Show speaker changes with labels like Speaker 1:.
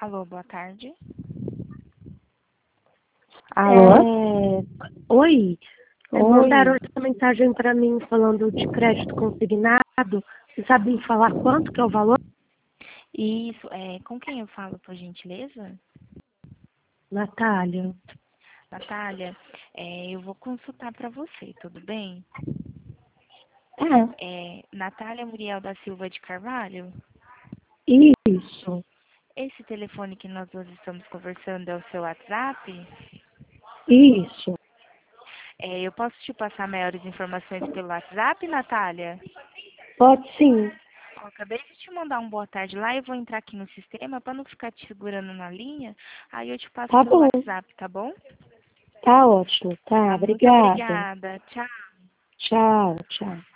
Speaker 1: Alô, boa tarde.
Speaker 2: Alô?
Speaker 3: Oi,
Speaker 2: Oi.
Speaker 3: mandaram essa mensagem para mim falando de crédito consignado. Você sabe me falar quanto que é o valor?
Speaker 1: Isso, com quem eu falo, por gentileza?
Speaker 3: Natália.
Speaker 1: Natália, eu vou consultar para você, tudo bem? Natália Muriel da Silva de Carvalho?
Speaker 3: Isso,
Speaker 1: Esse telefone que nós hoje estamos conversando é o seu WhatsApp?
Speaker 3: isso.
Speaker 1: Eu posso te passar maiores informações pelo WhatsApp, Natália?
Speaker 3: Pode sim.
Speaker 1: Eu acabei de te mandar um boa tarde lá, eu vou entrar aqui no sistema para não ficar te segurando na linha, aí eu te passo
Speaker 3: Tá
Speaker 1: pelo
Speaker 3: bom.
Speaker 1: WhatsApp, tá bom?
Speaker 3: Tá ótimo. Tá,
Speaker 1: Muito
Speaker 3: obrigada.
Speaker 1: obrigada. Tchau.
Speaker 3: Tchau, tchau.